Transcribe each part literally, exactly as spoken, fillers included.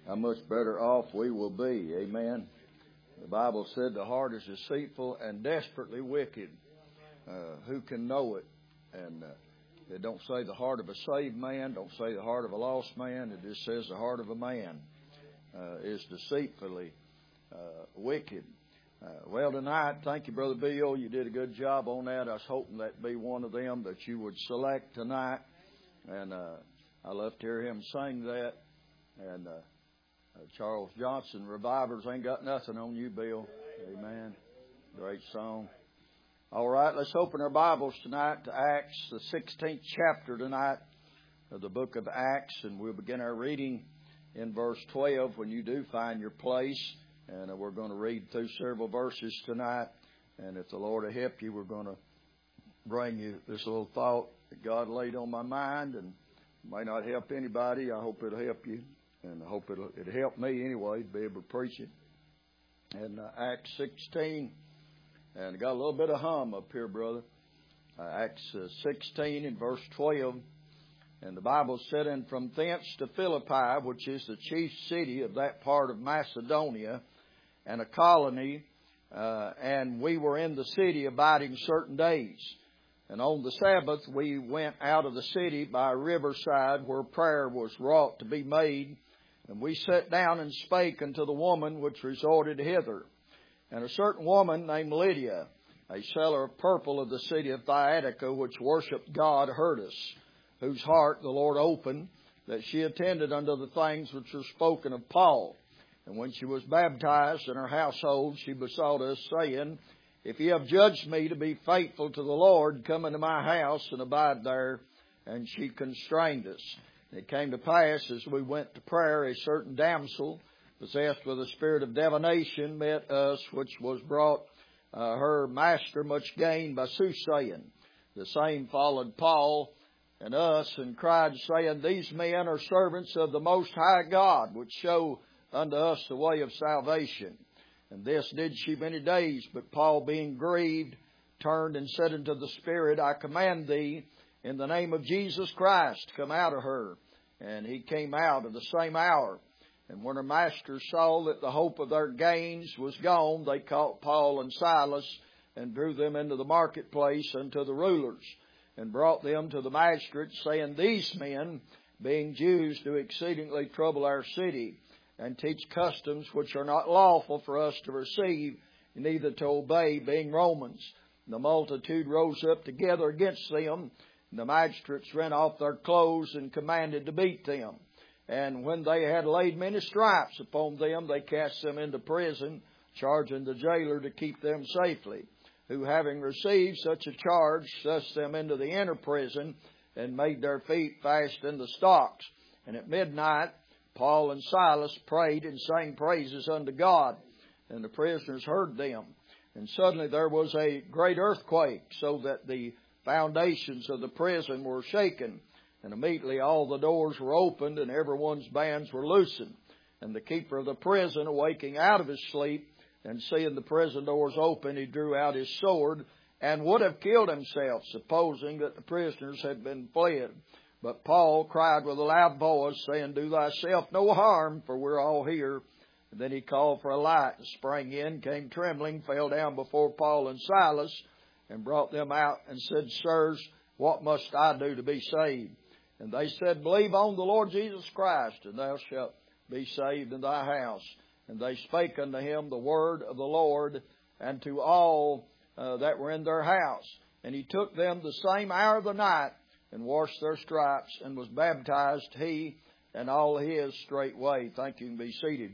how much better off we will be. Amen. The Bible said the heart is deceitful and desperately wicked. Uh, who can know it? And uh, it don't say the heart of a saved man, don't say the heart of a lost man. It just says the heart of a man uh, is deceitfully uh, wicked. Uh, well, tonight, thank you, Brother Bill. You did a good job on that. I was hoping that'd be one of them that you would select tonight. And uh, I love to hear him sing that. And uh, uh, Charles Johnson, Revivers Ain't Got Nothing on You, Bill. Amen. Great song. All right, let's open our Bibles tonight to Acts, the sixteenth chapter tonight of the book of Acts. And we'll begin our reading in verse twelve when you do find your place. And uh, we're going to read through several verses tonight. And if the Lord will help you, we're going to bring you this little thought that God laid on my mind. And it may not help anybody. I hope it'll help you. And I hope it'll, it'll help me anyway to be able to preach it. And uh, Acts sixteen. And I got a little bit of hum up here, brother. Uh, Acts uh, sixteen and verse twelve. And the Bible said, and from thence to Philippi, which is the chief city of that part of Macedonia, and a colony, uh, and we were in the city abiding certain days. And on the Sabbath we went out of the city by a riverside where prayer was wrought to be made. And we sat down and spake unto the woman which resorted hither. And a certain woman named Lydia, a seller of purple of the city of Thyatira, which worshipped God, heard us, whose heart the Lord opened, that she attended unto the things which were spoken of Paul. And when she was baptized in her household, she besought us, saying, if ye have judged me to be faithful to the Lord, come into my house and abide there. And she constrained us. And it came to pass, as we went to prayer, a certain damsel, possessed with a spirit of divination, met us, which was brought uh, her master much gain by soothsaying. The same followed Paul and us, and cried, saying, these men are servants of the Most High God, which show unto us the way of salvation. And this did she many days. But Paul, being grieved, turned and said unto the Spirit, I command thee, in the name of Jesus Christ, come out of her. And he came out of the same hour. And when her masters saw that the hope of their gains was gone, they caught Paul and Silas and drew them into the marketplace unto the rulers, and brought them to the magistrates, saying, these men, being Jews, do exceedingly trouble our city, and teach customs which are not lawful for us to receive, neither to obey, being Romans. And the multitude rose up together against them. And the magistrates rent off their clothes and commanded to beat them. And when they had laid many stripes upon them, they cast them into prison, charging the jailer to keep them safely, who having received such a charge, thrust them into the inner prison, and made their feet fast in the stocks. And at midnight Paul and Silas prayed and sang praises unto God, and the prisoners heard them. And suddenly there was a great earthquake, so that the foundations of the prison were shaken. And immediately all the doors were opened, and everyone's bands were loosened. And the keeper of the prison, awaking out of his sleep, and seeing the prison doors open, he drew out his sword, and would have killed himself, supposing that the prisoners had been fled. But Paul cried with a loud voice, saying, do thyself no harm, for we're all here. And then he called for a light, and sprang in, came trembling, fell down before Paul and Silas, and brought them out, and said, sirs, what must I do to be saved? And they said, believe on the Lord Jesus Christ, and thou shalt be saved in thy house. And they spake unto him the word of the Lord, and to all uh, that were in their house. And he took them the same hour of the night, and washed their stripes, and was baptized, he and all his straightway. Thank you, and be seated.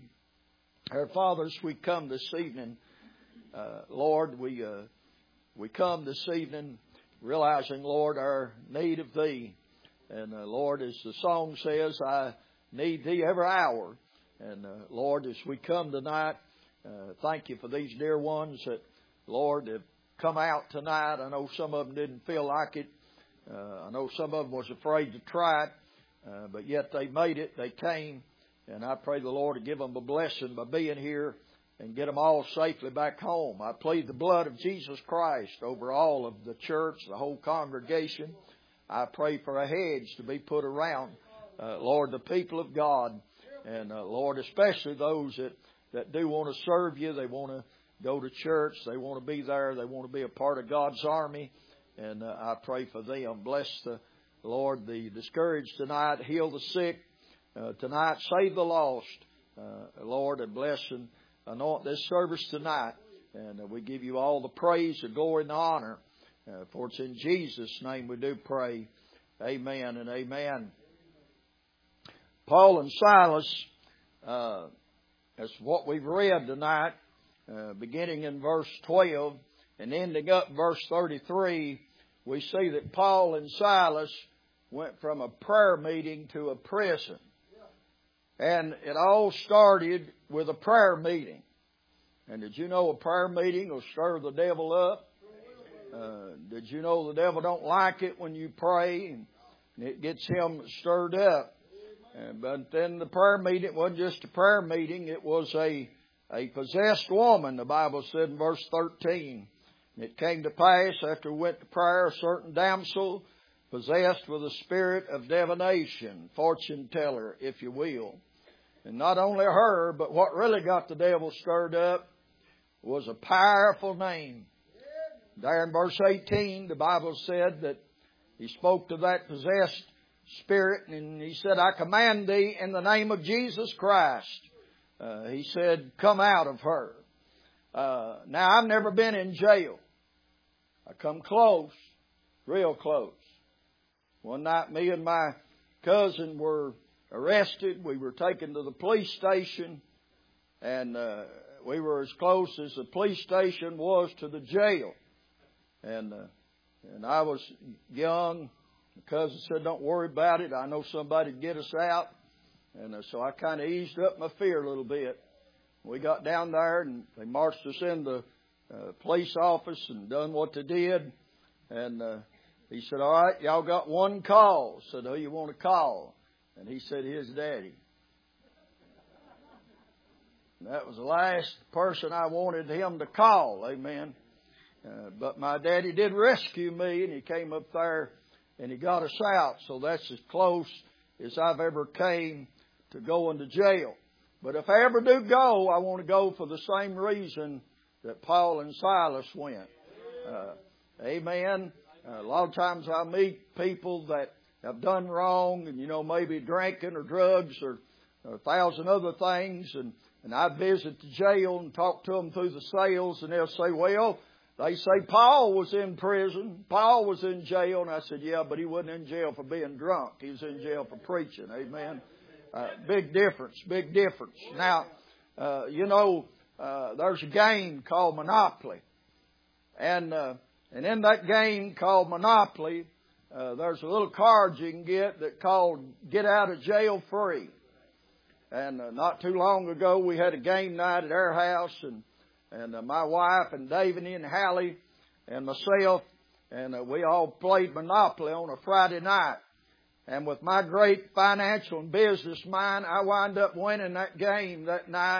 Our fathers, we come this evening, uh, Lord, we uh, we come this evening realizing, Lord, our need of Thee. And uh, Lord, as the song says, I need Thee every hour. And uh, Lord, as we come tonight, uh, thank you for these dear ones that, Lord, have come out tonight. I know some of them didn't feel like it. Uh, I know some of them was afraid to try it, uh, but yet they made it. They came, and I pray the Lord to give them a blessing by being here and get them all safely back home. I plead the blood of Jesus Christ over all of the church, the whole congregation. I pray for a hedge to be put around, uh, Lord, the people of God. And, uh, Lord, especially those that, that do want to serve you, they want to go to church, they want to be there, they want to be a part of God's army. And uh, I pray for them. Bless the Lord, the discouraged tonight, heal the sick uh, tonight, save the lost. Uh, Lord, and bless and anoint this service tonight. And uh, we give you all the praise, the glory, and the honor. Uh, for it's in Jesus' name we do pray. Amen and amen. Paul and Silas, uh, that's what we've read tonight, uh, beginning in verse twelve and ending up verse thirty-three. We see that Paul and Silas went from a prayer meeting to a prison. And it all started with a prayer meeting. And did you know a prayer meeting will stir the devil up? Uh, did you know the devil don't like it when you pray and it gets him stirred up? Uh, but then the prayer meeting wasn't just a prayer meeting. It was a, a possessed woman, the Bible said in verse thirteen. And it came to pass after we went to prayer, a certain damsel possessed with a spirit of divination, fortune teller, if you will. And not only her, but what really got the devil stirred up was a powerful name. There in verse eighteen, the Bible said that he spoke to that possessed spirit and he said, I command thee in the name of Jesus Christ. Uh, he said, come out of her. Uh, now, I've never been in jail. I come close, real close. One night, me and my cousin were arrested. We were taken to the police station, and uh, we were as close as the police station was to the jail. And uh, and I was young. My cousin said, don't worry about it. I know somebody would get us out. And uh, so I kind of eased up my fear a little bit. We got down there, and they marched us in the uh, police office and done what they did. And uh, he said, all right, y'all got one call. I said, who you want to call? And he said, his daddy. And that was the last person I wanted him to call. Amen. Uh, but my daddy did rescue me, and he came up there and he got us out. So that's as close as I've ever came to going to jail. But if I ever do go, I want to go for the same reason that Paul and Silas went. Uh, amen. Uh, a lot of times I meet people that have done wrong and, you know, maybe drinking or drugs or, or a thousand other things. And, and I visit the jail and talk to them through the cells, and they'll say, well, they say Paul was in prison. Paul was in jail. And I said, yeah, but he wasn't in jail for being drunk. He was in jail for preaching. Amen. Uh, big difference, big difference. Now, uh, you know, uh, there's a game called Monopoly. And, uh, and in that game called Monopoly, uh, there's a little card you can get that called Get Out of Jail Free. And uh, not too long ago, we had a game night at our house, and and uh, my wife and David and Hallie and myself, and uh, we all played Monopoly on a Friday night. And with my great financial and business mind, I wound up winning that game that night.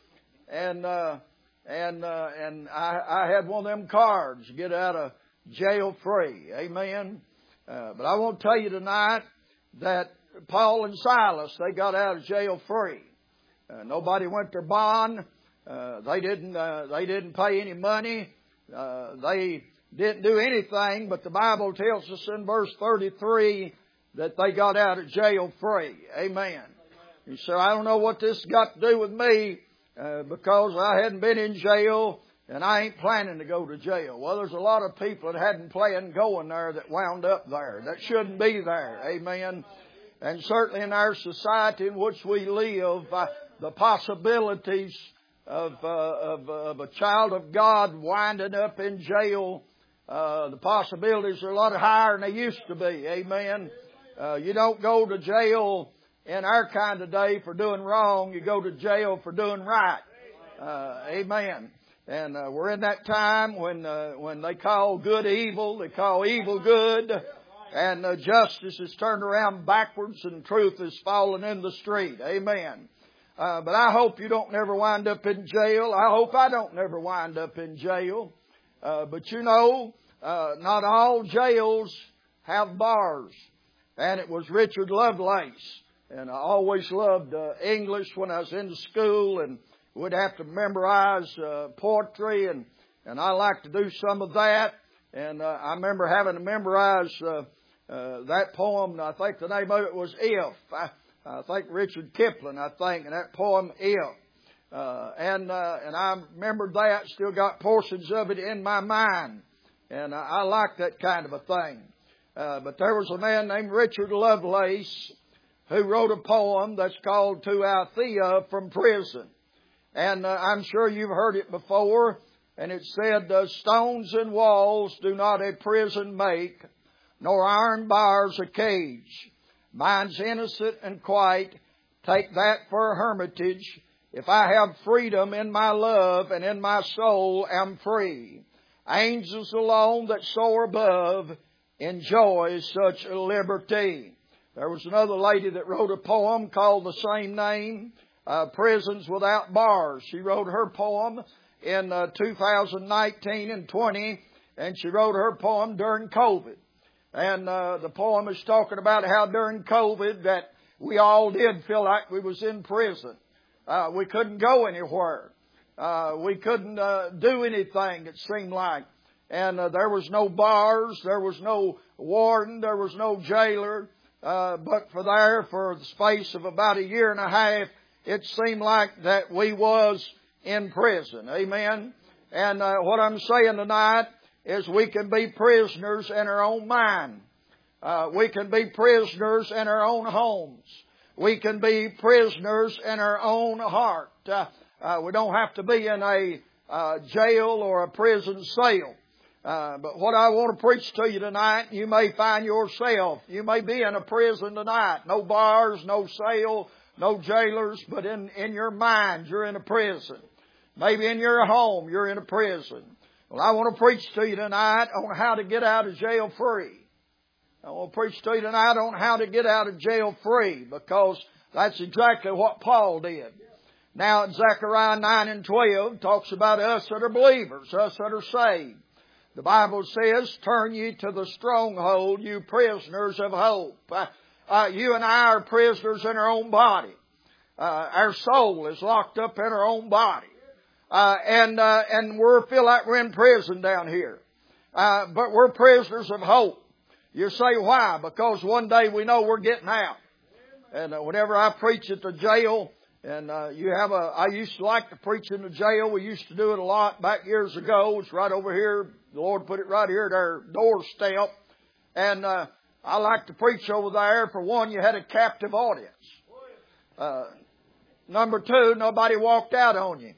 And uh, and uh, and I, I had one of them cards, Get Out of Jail Free. Amen. Uh, but I want to tell you tonight that Paul and Silas, they got out of jail free. Uh, nobody went to bond. Uh, they didn't. Uh, they didn't pay any money. Uh, they didn't do anything. But the Bible tells us in verse thirty-three that they got out of jail free. Amen. You say, I don't know what this got to do with me uh, because I hadn't been in jail and I ain't planning to go to jail. Well, there's a lot of people that hadn't planned going there that wound up there. That shouldn't be there. Amen. And certainly in our society in which we live, uh, the possibilities of, uh, of, of a child of God winding up in jail, uh, the possibilities are a lot higher than they used to be. Amen. Uh, you don't go to jail in our kind of day for doing wrong. You go to jail for doing right. Uh, amen. And uh, we're in that time when uh, when they call good evil, they call evil good, and uh, justice is turned around backwards and truth is falling in the street. Amen. Uh, but I hope you don't never wind up in jail. I hope I don't never wind up in jail. Uh, but you know, uh, not all jails have bars. And it was Richard Lovelace And I always loved uh, English when I was in school, and we'd have to memorize uh, poetry, and, and I like to do some of that. And uh, I remember having to memorize uh, uh, that poem. I think the name of it was If. I, I think Richard Kipling, I think, and that poem, If. Uh, and uh, and I remembered that, still got portions of it in my mind. And I, I like that kind of a thing. Uh, but there was a man named Richard Lovelace who wrote a poem that's called To Althea from Prison. And uh, I'm sure you've heard it before. And it said, uh, stones and walls do not a prison make, nor iron bars a cage. Mine's innocent and quite, take that for a hermitage. If I have freedom in my love and in my soul am free. Angels alone that soar above enjoy such a liberty. There was another lady that wrote a poem called the same name, uh, Prisons Without Bars. She wrote her poem in uh, two thousand nineteen and twenty, and she wrote her poem during COVID. And uh, the poem is talking about how during COVID that we all did feel like we was in prison. Uh, we couldn't go anywhere. Uh, we couldn't uh, do anything, it seemed like. And uh, there was no bars, there was no warden, there was no jailer. Uh, but for there, for the space of about a year and a half, it seemed like that we was in prison. Amen. And uh, what I'm saying tonight is we can be prisoners in our own mind. Uh, we can be prisoners in our own homes. We can be prisoners in our own heart. Uh, uh, we don't have to be in a uh, jail or a prison cell. Uh, but what I want to preach to you tonight, you may find yourself, you may be in a prison tonight. No bars, no cell, no jailers, but in, in your mind, you're in a prison. Maybe in your home, you're in a prison. Well, I want to preach to you tonight on how to get out of jail free. I want to preach to you tonight on how to get out of jail free, because that's exactly what Paul did. Now, Zechariah nine and twelve talks about us that are believers, us that are saved. The Bible says, turn ye to the stronghold, you prisoners of hope. Uh, uh, you and I are prisoners in our own body. Uh, our soul is locked up in our own body. Uh, and, uh, and we feel like we're in prison down here. Uh, but we're prisoners of hope. You say why? Because one day we know we're getting out. And uh, whenever I preach at the jail, and uh, you have a, I used to like to preach in the jail. We used to do it a lot back years ago. It's right over here. The Lord put it right here at our doorstep. And uh, I like to preach over there. For one, you had a captive audience. Uh, number two, nobody walked out on you.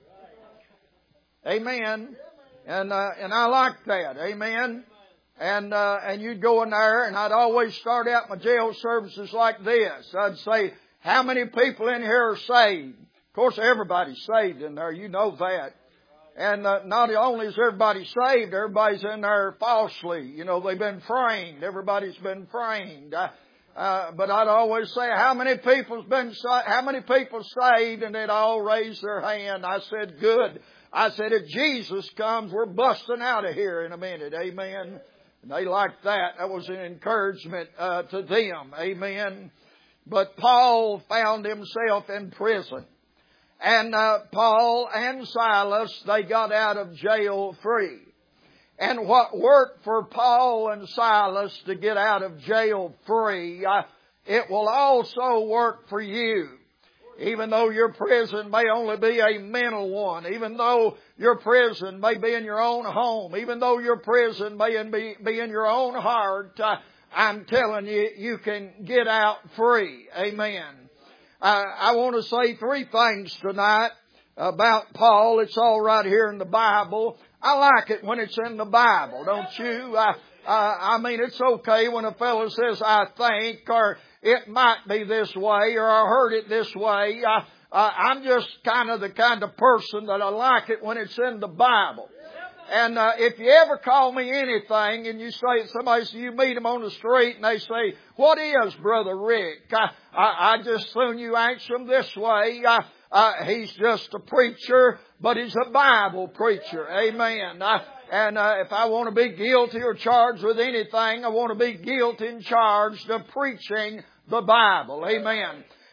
Amen. And uh, and I like that. Amen. And uh, and you'd go in there, and I'd always start out my jail services like this. I'd say, how many people in here are saved? Of course, everybody's saved in there. You know that. And uh, not only is everybody saved, everybody's in there falsely. You know, they've been framed. Everybody's been framed. Uh, uh, but I'd always say, how many people's been sa- how many people saved? And they'd all raise their hand. I said, good. I said, if Jesus comes, we're busting out of here in a minute. Amen. And they liked that. That was an encouragement uh, to them. Amen. But Paul found himself in prison. And uh, Paul and Silas, they got out of jail free. And what worked for Paul and Silas to get out of jail free, uh, it will also work for you. Even though your prison may only be a mental one, even though your prison may be in your own home, even though your prison may be, be in your own heart, uh, I'm telling you, you can get out free. Amen. Uh, I want to say three things tonight about Paul. It's all right here in the Bible. I like it when it's in the Bible, don't you? Uh, uh, I mean, it's okay when a fellow says, I think, or it might be this way, or I heard it this way. Uh, uh, I'm just kind of the kind of person that I like it when it's in the Bible. And uh, if you ever call me anything, and you say, somebody, you meet them on the street, and they say, what is Brother Rick? I, I, I just soon you answer them this way. Uh, uh, he's just a preacher, but he's a Bible preacher. Amen. Uh, and uh, if I want to be guilty or charged with anything, I want to be guilty and charged of preaching the Bible. Amen.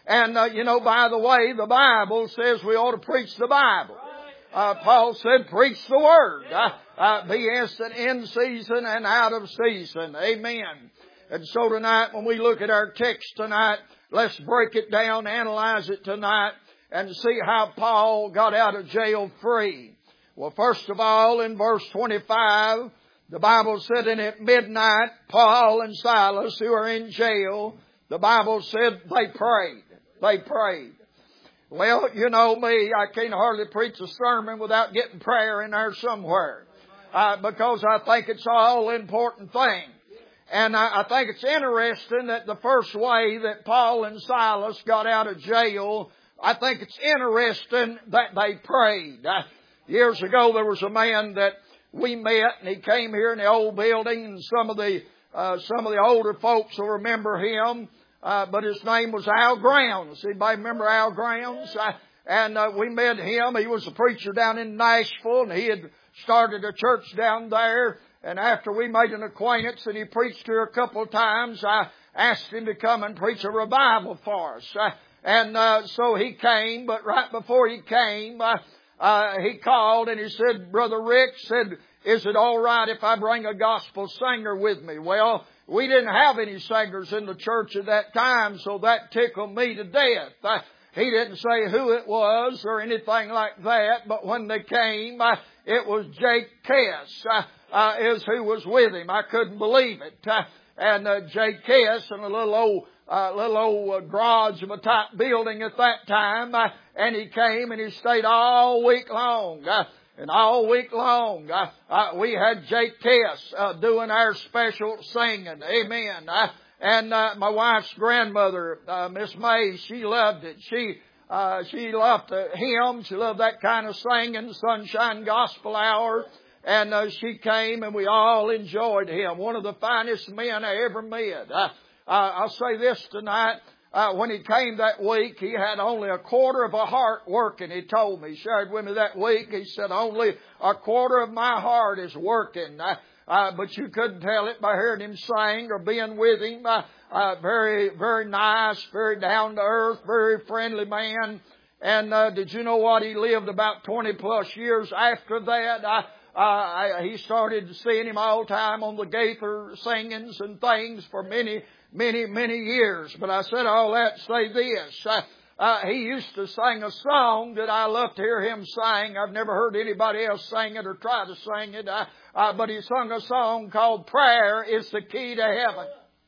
And, uh, you know, by the way, the Bible says we ought to preach the Bible. Uh, Paul said, preach the Word. Uh, uh, be instant in season and out of season. Amen. And so tonight, when we look at our text tonight, let's break it down, analyze it tonight, and see how Paul got out of jail free. Well, first of all, in verse twenty-five, the Bible said, and at midnight, Paul and Silas, who are in jail, the Bible said they prayed. They prayed. Well, you know me, I can't hardly preach a sermon without getting prayer in there somewhere. Uh, because I think it's an all-important thing. And I, I think it's interesting that the first way that Paul and Silas got out of jail, I think it's interesting that they prayed. Uh, years ago, there was a man that we met, and he came here in the old building, and some of the uh, some of the older folks will remember him. Uh, but his name was Al Grounds. Anybody remember Al Grounds? Uh, and uh, we met him. He was a preacher down in Nashville, and he had started a church down there. And after we made an acquaintance and he preached here a couple of times, I asked him to come and preach a revival for us. Uh, and uh, so he came, but right before he came, uh, uh, he called and he said, Brother Rick said, is it all right if I bring a gospel singer with me? Well, we didn't have any singers in the church at that time, so that tickled me to death. Uh, he didn't say who it was or anything like that, but when they came, uh, it was Jake Kess uh, uh, is who was with him. I couldn't believe it. Uh, and uh, Jake Kess in a little old, uh, little old uh, garage of a type building at that time, uh, and he came and he stayed all week long. Uh, And all week long, uh, uh, we had Jake Kess uh, doing our special singing. Amen. Uh, and uh, my wife's grandmother, uh, Miss May, she loved it. She uh, she loved the hymn. She loved that kind of singing, Sunshine Gospel Hour. And uh, she came, and we all enjoyed him. One of the finest men I ever met. Uh, uh, I'll say this tonight. Uh, when he came that week, he had only a quarter of a heart working. He told me, shared with me that week. He said, only a quarter of my heart is working. Uh, uh, but you couldn't tell it by hearing him sing or being with him. Uh, uh, very, very nice, very down to earth, very friendly man. And uh, did you know what? He lived about twenty plus years after that. I, uh, I, he started seeing him all the time on the Gaither singings and things for many Many, many years. But I said all that to say this. Uh, uh, he used to sing a song that I love to hear him sing. I've never heard anybody else sing it or try to sing it. Uh, uh, but he sung a song called Prayer is the Key to Heaven.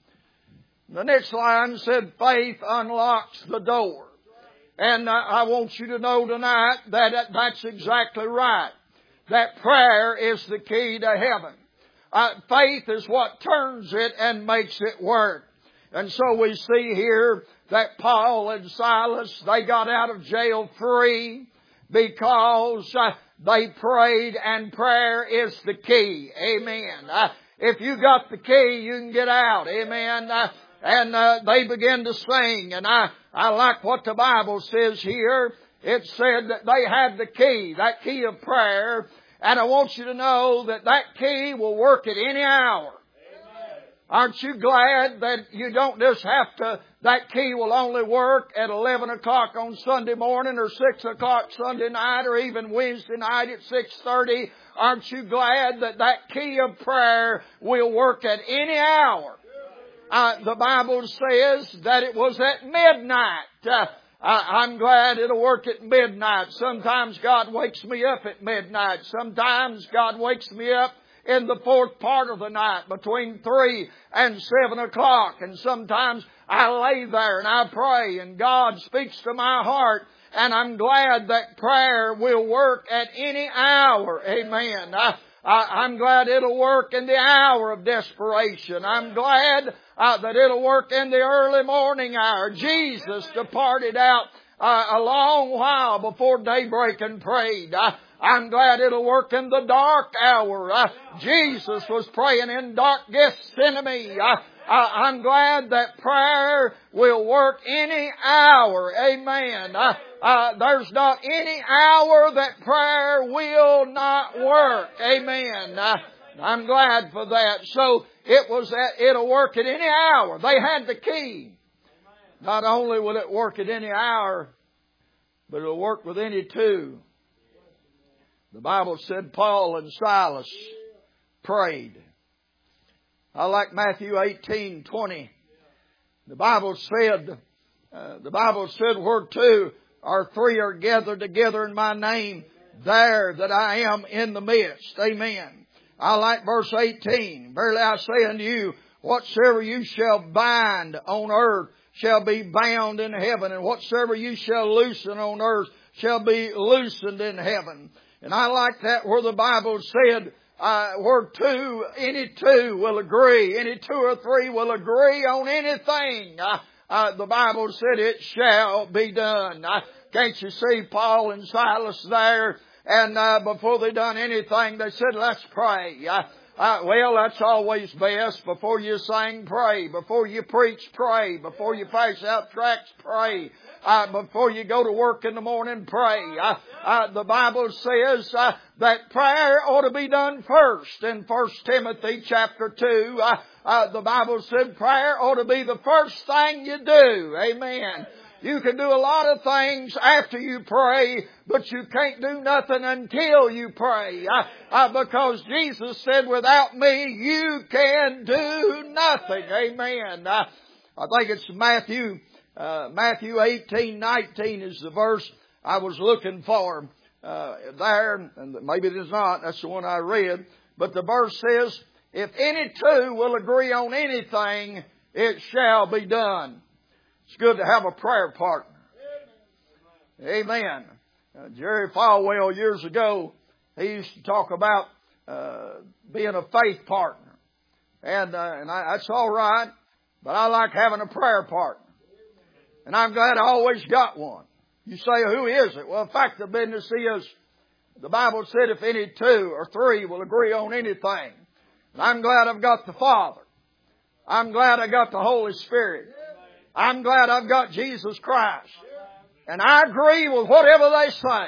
The next line said, faith unlocks the door. And uh, I want you to know tonight that that's exactly right. That prayer is the key to heaven. Uh, faith is what turns it and makes it work. And so we see here that Paul and Silas, they got out of jail free because uh, they prayed, and prayer is the key. Amen. Uh, if you got the key, you can get out. Amen. Uh, and uh, they began to sing. And I, I like what the Bible says here. It said that they had the key, that key of prayer. And I want you to know that that key will work at any hour. Aren't you glad that you don't just have to, that key will only work at eleven o'clock on Sunday morning or six o'clock Sunday night or even Wednesday night at six thirty? Aren't you glad that that key of prayer will work at any hour? Uh, the Bible says that it was at midnight. Uh, I'm glad it'll work at midnight. Sometimes God wakes me up at midnight. Sometimes God wakes me up in the fourth part of the night between three and seven o'clock. And sometimes I lay there and I pray and God speaks to my heart. And I'm glad that prayer will work at any hour. Amen. I, I, I'm glad it'll work in the hour of desperation. I'm glad uh, that it'll work in the early morning hour. Jesus departed out uh, a long while before daybreak and prayed. I, I'm glad it'll work in the dark hour. Uh, Jesus was praying in dark Gethsemane. Uh, uh, I'm glad that prayer will work any hour. Amen. Uh, uh, there's not any hour that prayer will not work. Amen. Uh, I'm glad for that. So it was that it'll work at any hour. They had the key. Not only will it work at any hour, but it'll work with any two. The Bible said Paul and Silas prayed. I like Matthew eighteen twenty. The Bible said, uh, the Bible said, where two or three are gathered together in my name, there that I am in the midst. Amen. I like verse eighteen. Verily I say unto you, whatsoever you shall bind on earth shall be bound in heaven, and whatsoever you shall loosen on earth shall be loosened in heaven. And I like that where the Bible said, uh, where two, any two will agree, any two or three will agree on anything. Uh, uh, the Bible said it shall be done. Uh, can't you see Paul and Silas there? And uh, before they done anything, they said, let's pray. Uh, Uh, well, that's always best. Before you sing, pray. Before you preach, pray. Before you pass out tracts, pray. Uh, before you go to work in the morning, pray. Uh, uh, the Bible says uh, that prayer ought to be done first. In First Timothy chapter two, uh, uh, the Bible said prayer ought to be the first thing you do. Amen. You can do a lot of things after you pray, but you can't do nothing until you pray. Uh, uh, because Jesus said, without me, you can do nothing. Amen. Uh, I think it's Matthew, uh, Matthew eighteen nineteen is the verse I was looking for uh, there. And maybe it is not. That's the one I read. But the verse says, if any two will agree on anything, it shall be done. It's good to have a prayer partner. Amen. Uh, Jerry Falwell years ago, he used to talk about uh, being a faith partner. And, uh, and I, that's all right, but I like having a prayer partner. And I'm glad I always got one. You say, who is it? Well, the fact of the business is, the Bible said if any two or three will agree on anything. And I'm glad I've got the Father. I'm glad I got the Holy Spirit. I'm glad I've got Jesus Christ. And I agree with whatever they say.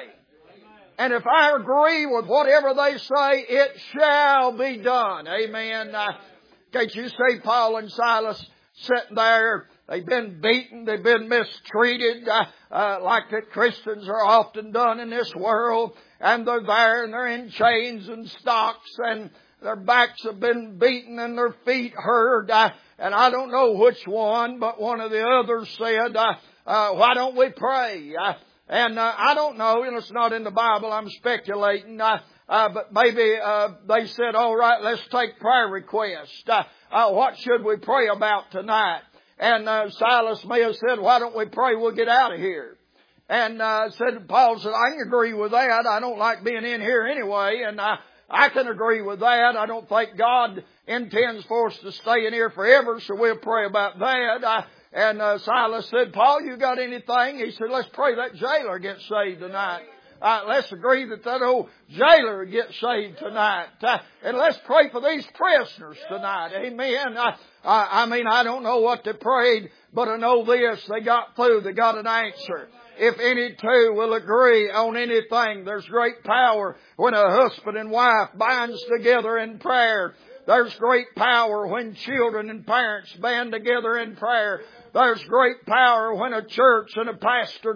And if I agree with whatever they say, it shall be done. Amen. Uh, can't you see Paul and Silas sitting there? They've been beaten. They've been mistreated uh, uh, like that Christians are often done in this world. And they're there and they're in chains and stocks and their backs have been beaten and their feet hurt. Uh, and I don't know which one, but one of the others said, uh, uh, why don't we pray? Uh, and uh, I don't know, and it's not in the Bible, I'm speculating. Uh, uh, but maybe uh, they said, all right, let's take prayer requests. Uh, uh, what should we pray about tonight? And uh, Silas may have said, why don't we pray, we'll get out of here. And uh, said, Paul said, I can agree with that. I don't like being in here anyway. And uh, I can agree with that. I don't think God intends for us to stay in here forever, so we'll pray about that. I, and uh, Silas said, Paul, you got anything? He said, let's pray that jailer gets saved tonight. Uh, let's agree that that old jailer gets saved tonight. Uh, and let's pray for these prisoners tonight. Amen. Uh, I, I mean, I don't know what they prayed, but I know this. They got through. They got an answer. If any two will agree on anything, there's great power when a husband and wife binds together in prayer. There's great power when children and parents band together in prayer. There's great power when a church and a pastor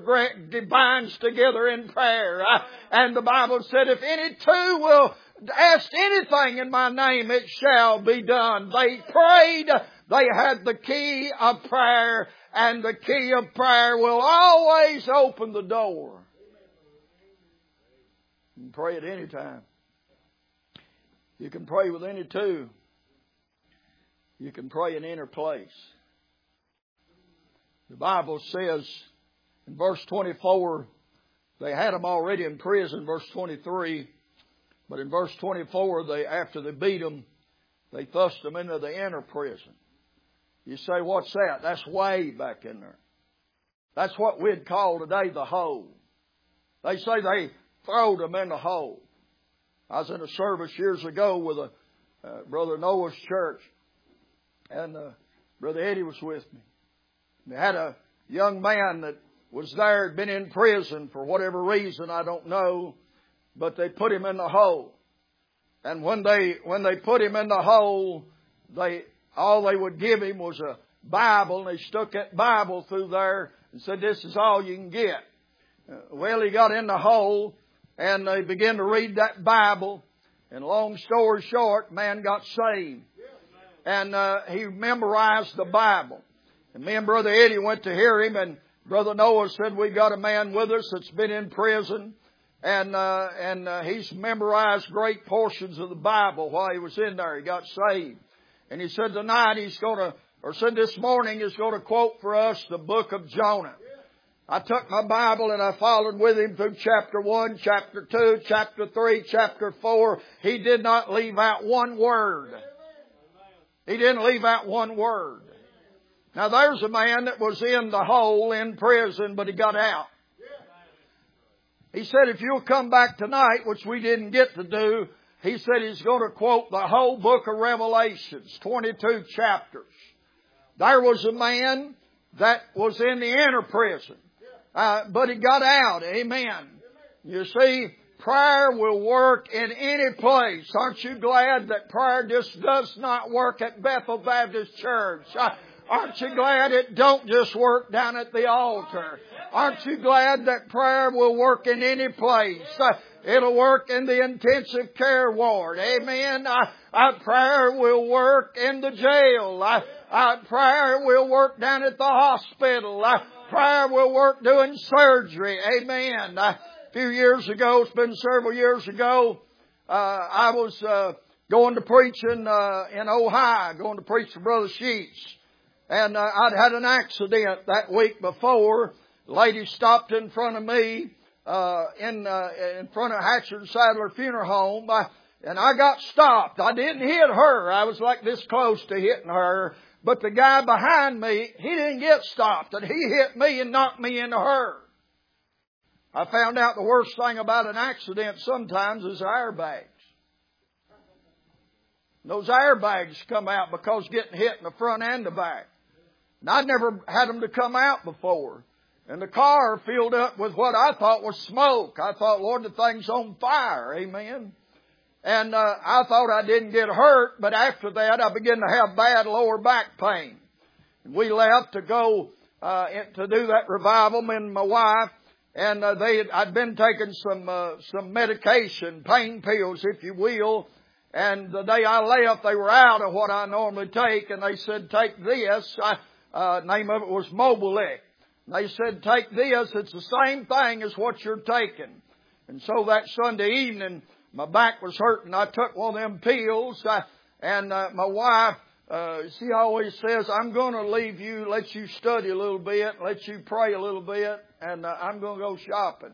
binds together in prayer. And the Bible said, if any two will ask anything in my name, it shall be done. They prayed. They had the key of prayer. And the key of prayer will always open the door. You can pray at any time. You can pray with any two. You can pray in any place. The Bible says in verse twenty-four, they had them already in prison, verse twenty-three. But in verse twenty-four, they after they beat them, they thrust them into the inner prison. You say, what's that? That's way back in there. That's what we'd call today the hole. They say they throwed them in the hole. I was in a service years ago with a uh, Brother Noah's church, and uh, Brother Eddie was with me. They had a young man that was there, had been in prison for whatever reason, I don't know, but they put him in the hole. And when they when they put him in the hole, they all they would give him was a, Bible, and they stuck that Bible through there and said, this is all you can get. Uh, well, he got in the hole, and they began to read that Bible, and long story short, man got saved. And uh, he memorized the Bible. And me and Brother Eddie went to hear him, and Brother Noah said, we got a man with us that's been in prison, and uh, and uh, he's memorized great portions of the Bible while he was in there. He got saved. And he said tonight he's going to, or said this morning he's going to quote for us the book of Jonah. I took my Bible and I followed with him through chapter one, chapter two, chapter three, chapter four. He did not leave out one word. He didn't leave out one word. Now there's a man that was in the hole in prison, but he got out. He said, if you'll come back tonight, which we didn't get to do, he said he's going to quote the whole book of Revelations, twenty-two chapters. There was a man that was in the inner prison, uh, but he got out. Amen. You see, prayer will work in any place. Aren't you glad that prayer just does not work at Bethel Baptist Church? Uh, Aren't you glad it don't just work down at the altar? Aren't you glad that prayer will work in any place? Uh, it'll work in the intensive care ward. Amen. Uh, uh, prayer will work in the jail. Uh, uh, prayer will work down at the hospital. Uh, prayer will work doing surgery. Amen. Uh, a few years ago, it's been several years ago, uh, I was uh, going to preach in, uh, in Ohio, going to preach to Brother Sheets. And uh, I'd had an accident that week before. The lady stopped in front of me uh, in uh, in front of Hatcher and Sadler Funeral Home. I, and I got stopped. I didn't hit her. I was like this close to hitting her. But the guy behind me, he didn't get stopped. And he hit me and knocked me into her. I found out the worst thing about an accident sometimes is airbags. Those airbags come out because getting hit in the front and the back. And I'd never had them to come out before. And the car filled up with what I thought was smoke. I thought, Lord, the thing's on fire. Amen. And uh, I thought I didn't get hurt, but after that I began to have bad lower back pain. And we left to go uh, to do that revival, me and my wife. And uh, they had, I'd been taking some uh, some medication, pain pills, if you will. And the day I left, they were out of what I normally take. And they said, take this. I, uh, name of it was Mobilec. And they said, take this. It's the same thing as what you're taking. And so that Sunday evening, my back was hurting. I took one of them pills. I, and uh, my wife, uh, she always says, I'm going to leave you, let you study a little bit, let you pray a little bit, and uh, I'm going to go shopping.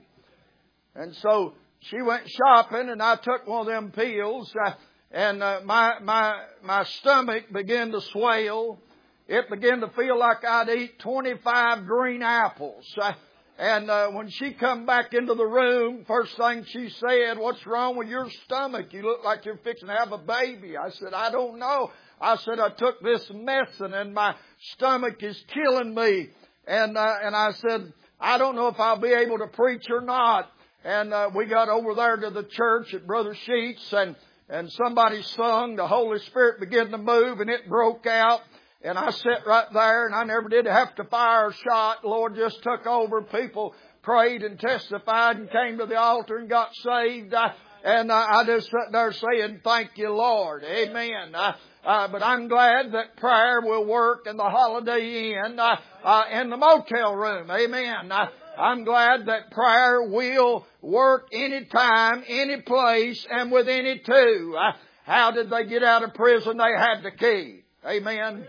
And so she went shopping, and I took one of them pills, uh, and uh, my my my stomach began to swell. It began to feel like I'd eat twenty-five green apples. Uh, and uh, when she come back into the room, first thing she said, what's wrong with your stomach? You look like you're fixing to have a baby. I said, I don't know. I said, I took this medicine, and my stomach is killing me. And uh, and I said, I don't know if I'll be able to preach or not. And uh, we got over there to the church at Brother Sheets, and And somebody sung, the Holy Spirit began to move, and it broke out. And I sat right there, and I never did have to fire a shot. The Lord just took over. People prayed and testified and came to the altar and got saved. I, and I, I just sat there saying, thank you, Lord. Amen. I, uh, but I'm glad that prayer will work in the Holiday Inn, uh, uh, in the motel room. Amen. I, I'm glad that prayer will work anytime, any place, and with any two. Uh, how did they get out of prison? They had the key. Amen. Amen.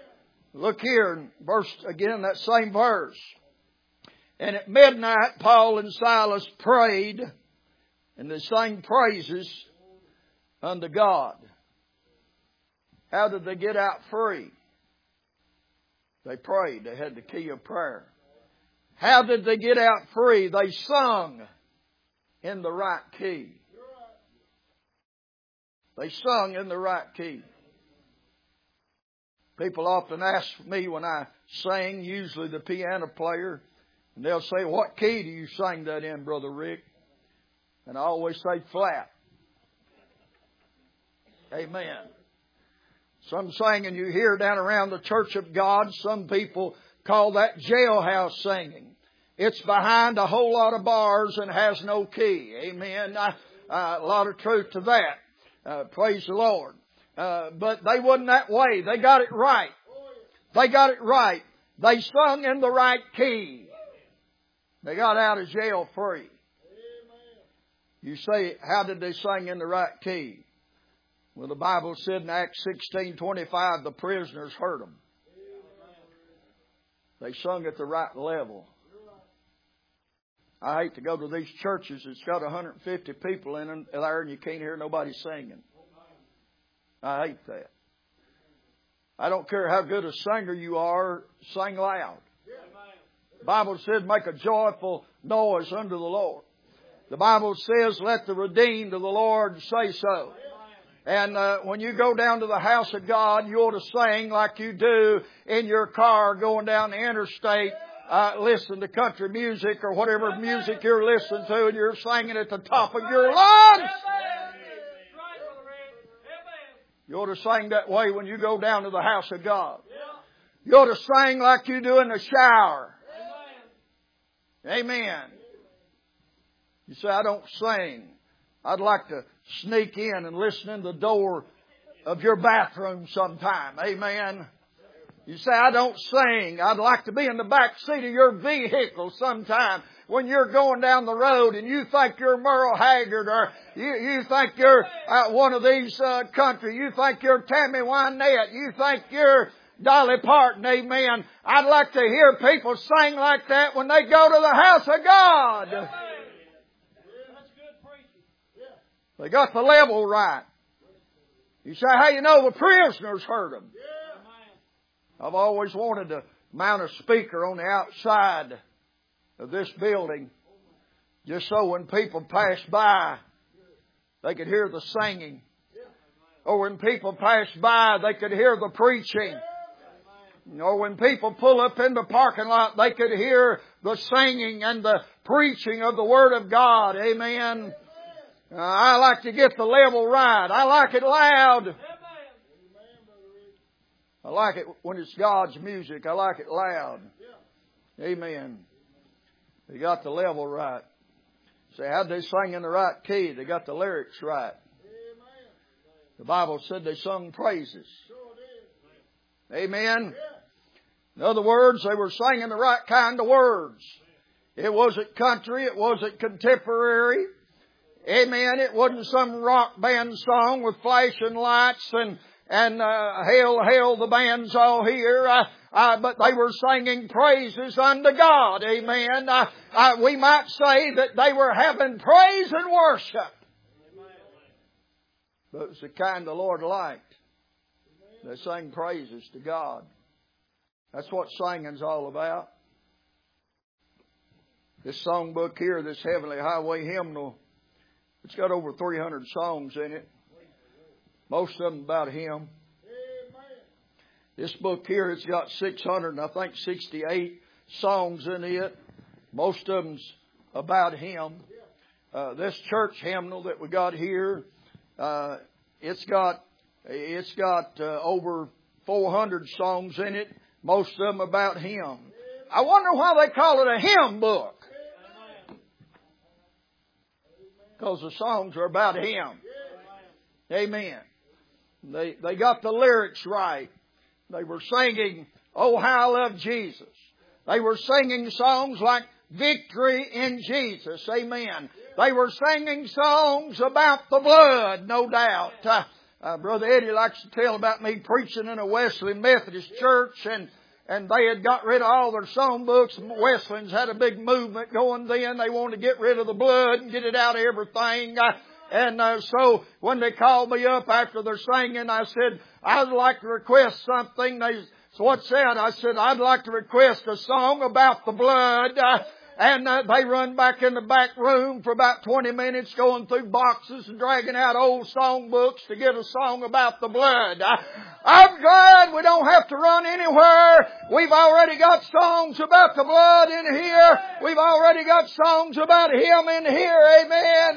Look here, verse again, that same verse. And at midnight, Paul and Silas prayed, and they sang praises unto God. How did they get out free? They prayed. They had the key of prayer. How did they get out free? They sung in the right key. They sung in the right key. People often ask me when I sing, usually the piano player, and they'll say, what key do you sing that in, Brother Rick? And I always say flat. Amen. Some singing you hear down around the Church of God, some people call that jailhouse singing. It's behind a whole lot of bars and has no key. Amen. Uh, uh, a lot of truth to that. Uh, praise the Lord. Uh, but they wasn't that way. They got it right. They got it right. They sung in the right key. They got out of jail free. You say, how did they sing in the right key? Well, the Bible said in Acts sixteen twenty-five, the prisoners heard them. They sung at the right level. I hate to go to these churches that's got one hundred fifty people in them there and you can't hear nobody singing. I hate that. I don't care how good a singer you are, sing loud. The Bible said make a joyful noise unto the Lord. The Bible says let the redeemed of the Lord say so. And uh, when you go down to the house of God, you ought to sing like you do in your car going down the interstate. Uh, listen to country music or whatever music you're listening to, and you're singing at the top of your lungs. You ought to sing that way when you go down to the house of God. You ought to sing like you do in the shower. Amen. You say, I don't sing. I'd like to sneak in and listen in the door of your bathroom sometime. Amen. You say, I don't sing. I'd like to be in the back seat of your vehicle sometime when you're going down the road and you think you're Merle Haggard or you, you think you're uh, one of these uh, country. You think you're Tammy Wynette. You think you're Dolly Parton. Amen. I'd like to hear people sing like that when they go to the house of God. They got the level right. You say, how you know the prisoners heard them? I've always wanted to mount a speaker on the outside of this building just so when people pass by, they could hear the singing. Or when people pass by, they could hear the preaching. Or when people pull up in the parking lot, they could hear the singing and the preaching of the Word of God. Amen. Uh, I like to get the level right. I like it loud. I like it when it's God's music. I like it loud. Amen. They got the level right. Say, how'd they sing in the right key? They got the lyrics right. The Bible said they sung praises. Amen. In other words, they were singing the right kind of words. It wasn't country. It wasn't contemporary. Amen. It wasn't some rock band song with flashing lights and and uh, hail, hail, the band's all here. Uh, uh, but they were singing praises unto God. Amen. Uh, uh, we might say that they were having praise and worship. But it was the kind the Lord liked. They sang praises to God. That's what singing's all about. This songbook here, this Heavenly Highway Hymnal, it's got over three hundred songs in it. Most of them about Him. This book here, it's got six hundred and I think sixty-eight songs in it. Most of them's about Him. Uh, this church hymnal that we got here, uh, it's got it's got uh, over four hundred songs in it. Most of them about Him. I wonder why they call it a hymn book. Because the songs are about Him. Amen. They they got the lyrics right. They were singing, Oh, how I love Jesus. They were singing songs like Victory in Jesus. Amen. They were singing songs about the blood, no doubt. Uh, uh, Brother Eddie likes to tell about me preaching in a Wesleyan Methodist church, and and they had got rid of all their songbooks. Wesleyans had a big movement going then. They wanted to get rid of the blood and get it out of everything. Uh, And uh, so when they called me up after their singing, I said, I'd like to request something. They, so what's that? I said, I'd like to request a song about the blood. Uh, and uh, they run back in the back room for about twenty minutes going through boxes and dragging out old songbooks to get a song about the blood. Uh, I'm glad we don't have to run anywhere. We've already got songs about the blood in here. We've already got songs about Him in here. Amen. Uh,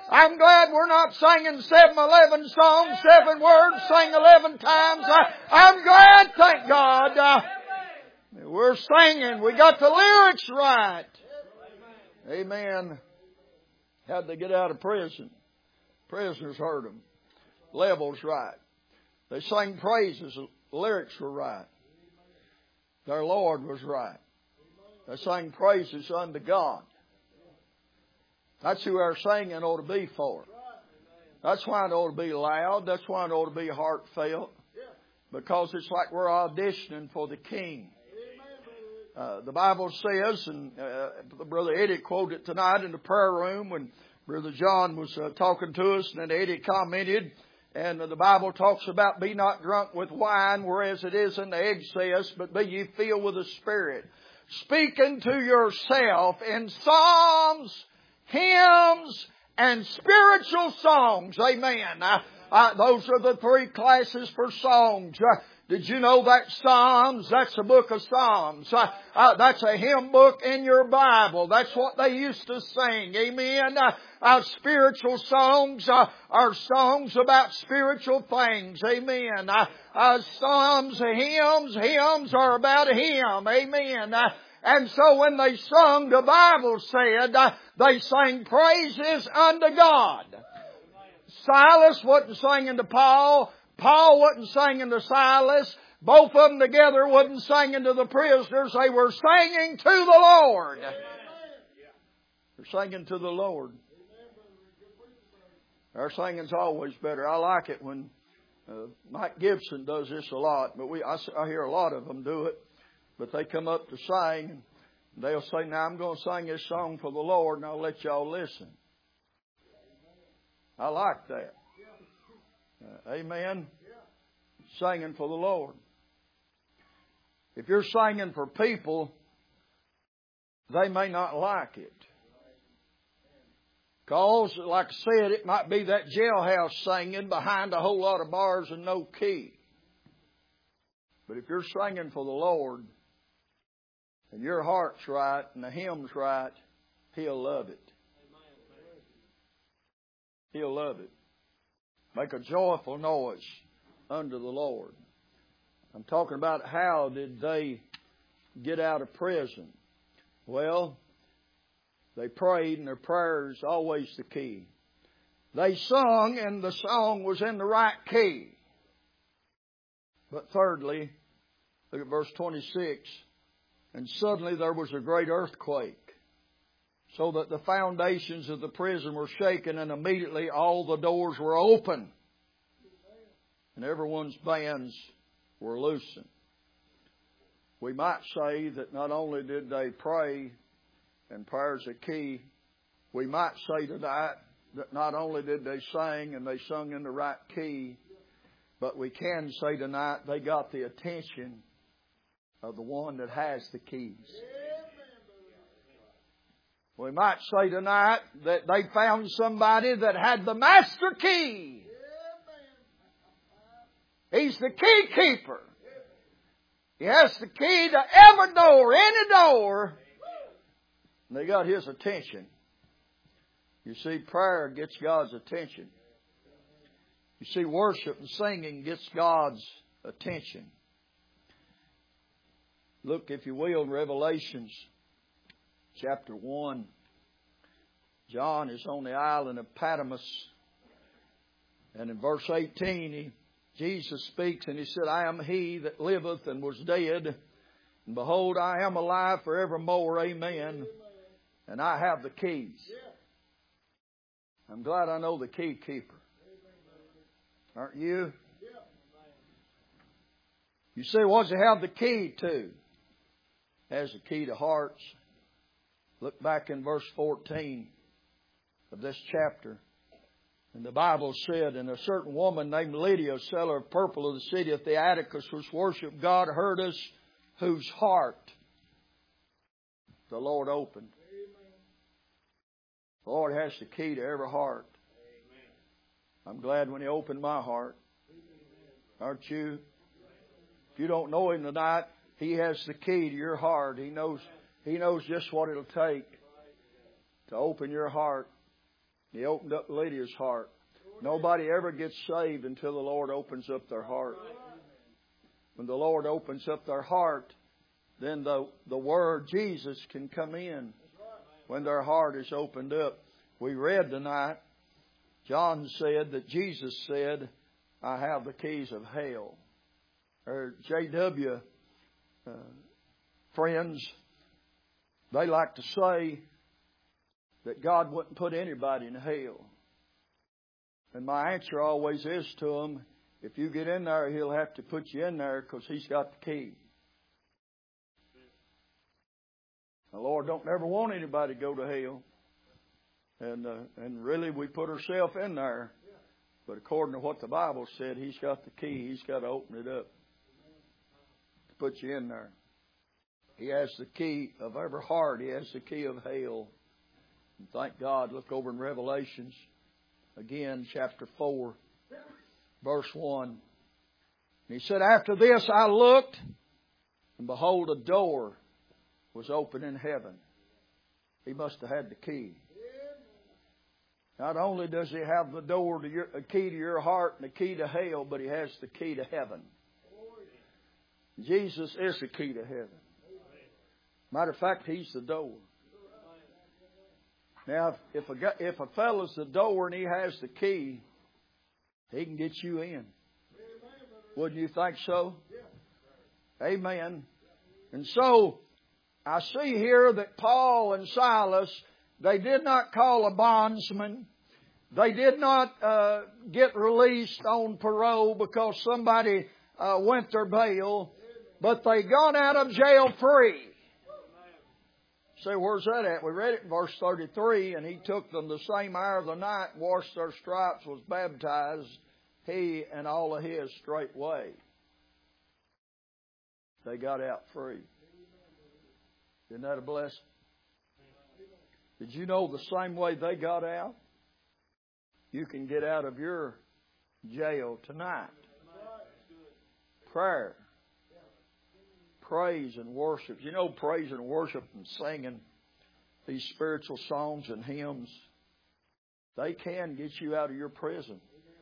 I'm glad we're not singing seven eleven songs, seven words, sing eleven times. I, I'm glad, thank God. Uh, we're singing. We got the lyrics right. Amen. How'd they get out of prison? Prisoners heard them. Levels right. They sang praises. The lyrics were right. Their Lord was right. They sang praises unto God. That's who our singing ought to be for. That's why it ought to be loud. That's why it ought to be heartfelt. Because it's like we're auditioning for the King. Uh, the Bible says, and uh, Brother Eddie quoted it tonight in the prayer room when Brother John was uh, talking to us, and then Eddie commented, and uh, the Bible talks about be not drunk with wine, whereas it is in the egg says, but be ye filled with the Spirit. Speaking to yourself in psalms, hymns, and spiritual songs. Amen. Uh, uh, those are the three classes for songs. Uh, did you know that Psalms, that's the book of Psalms. Uh, uh, that's a hymn book in your Bible. That's what they used to sing. Amen. Uh, uh, spiritual songs uh, are songs about spiritual things. Amen. Uh, uh, Psalms, hymns, hymns are about a hymn. Amen. Uh, And so when they sung, the Bible said, uh, they sang praises unto God. Silas wasn't singing to Paul. Paul wasn't singing to Silas. Both of them together wasn't singing to the prisoners. They were singing to the Lord. They're singing to the Lord. Our singing's always better. I like it when uh, Mike Gibson does this a lot, but we I, I hear a lot of them do it. But they come up to sing, and they'll say, now I'm going to sing this song for the Lord, and I'll let y'all listen. I like that. Uh, amen. Singing for the Lord. If you're singing for people, they may not like it. Because, like I said, it might be that jailhouse singing behind a whole lot of bars and no key. But if you're singing for the Lord, and your heart's right and the hymn's right, He'll love it. He'll love it. Make a joyful noise unto the Lord. I'm talking about how did they get out of prison. Well, they prayed, and their prayer is always the key. They sung, and the song was in the right key. But thirdly, look at verse twenty-six. And suddenly there was a great earthquake, so that the foundations of the prison were shaken, and immediately all the doors were open, and everyone's bands were loosened. We might say that not only did they pray, and prayer's a key, we might say tonight that not only did they sing and they sung in the right key, but we can say tonight they got the attention of the one that has the keys. We might say tonight that they found somebody that had the master key. He's the key keeper. He has the key to every door, any door. And they got his attention. You see, prayer gets God's attention. You see, worship and singing gets God's attention. Look, if you will, in Revelations chapter one. John is on the island of Patmos. And in verse eighteen, he, Jesus speaks, and He said, I am He that liveth and was dead. And behold, I am alive forevermore. Amen. And I have the keys. I'm glad I know the key keeper. Aren't you? You say, what does He have the key to? Has the key to hearts. Look back in verse fourteen of this chapter. And the Bible said, and a certain woman named Lydia, seller of purple of the city of Thyatira, which worshiped God, heard us, whose heart the Lord opened. The Lord has the key to every heart. I'm glad when He opened my heart. Aren't you? If you don't know Him tonight, He has the key to your heart. He knows, He knows just what it'll take to open your heart He opened up Lydia's heart. Nobody ever gets saved until the Lord opens up their heart. When the Lord opens up their heart, then the, the Word Jesus can come in. When their heart is opened up. We read tonight, John said that Jesus said, I have the keys of hell. Or J W Uh, friends, they like to say that God wouldn't put anybody in hell. And my answer always is to them, if you get in there, He'll have to put you in there because He's got the key. The Lord don't never want anybody to go to hell. And uh, and really we put ourselves in there. But according to what the Bible said, He's got the key. He's got to open it up to put you in there. He has the key of every heart. He has the key of hell. And thank God, look over in Revelations, again, chapter four, verse one. And he said, after this I looked, and behold, a door was open in heaven. He must have had the key. Not only does He have the door to your, a key to your heart and a key to hell, but He has the key to heaven. Jesus is the key to heaven. Matter of fact, He's the door. Now, if a, if a fellow's the door and he has the key, he can get you in. Wouldn't you think so? Amen. And so, I see here that Paul and Silas, they did not call a bondsman. They did not uh, get released on parole because somebody uh, went their bail. But they got out of jail free. Say, where's that at? We read it in verse thirty-three. And he took them the same hour of the night, washed their stripes, was baptized, he and all of his straightway. They got out free. Isn't that a blessing? Did you know the same way they got out? You can get out of your jail tonight. Prayer. Praise and worship. You know, praise and worship and singing these spiritual songs and hymns, they can get you out of your prison.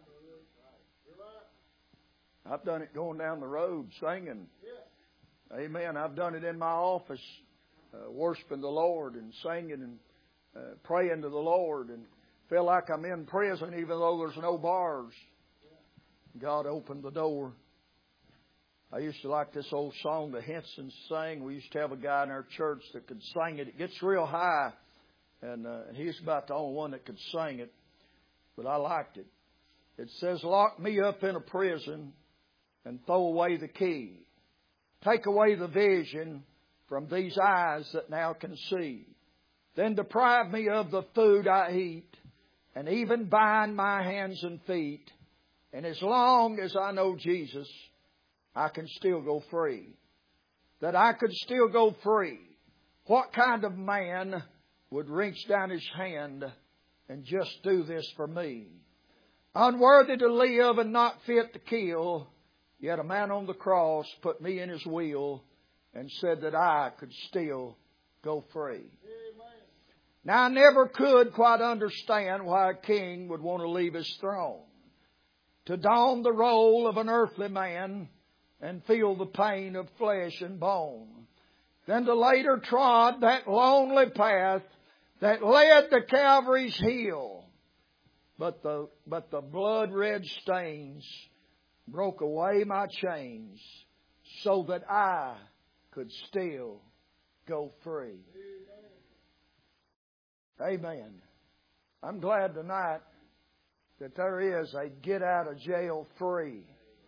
I've done it going down the road singing. Amen. I've done it in my office, uh, worshiping the Lord and singing and uh, praying to the Lord and feel like I'm in prison even though there's no bars. God opened the door. I used to like this old song the Hensons sang. We used to have a guy in our church that could sing it. It gets real high, and, uh, and he's about the only one that could sing it. But I liked it. It says, lock me up in a prison and throw away the key. Take away the vision from these eyes that now can see. Then deprive me of the food I eat and even bind my hands and feet. And as long as I know Jesus, I can still go free. That I could still go free. What kind of man would reach down his hand and just do this for me? Unworthy to live and not fit to kill, yet a man on the cross put me in His will and said that I could still go free. Now I never could quite understand why a king would want to leave his throne, to don the role of an earthly man and feel the pain of flesh and bone, then to later trod that lonely path that led to Calvary's hill. But the, but the blood-red stains broke away my chains so that I could still go free. Amen. I'm glad tonight that there is a get out of jail free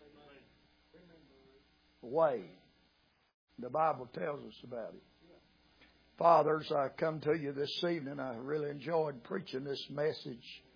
way. The Bible tells us about it. Fathers, I come to you this evening. I really enjoyed preaching this message.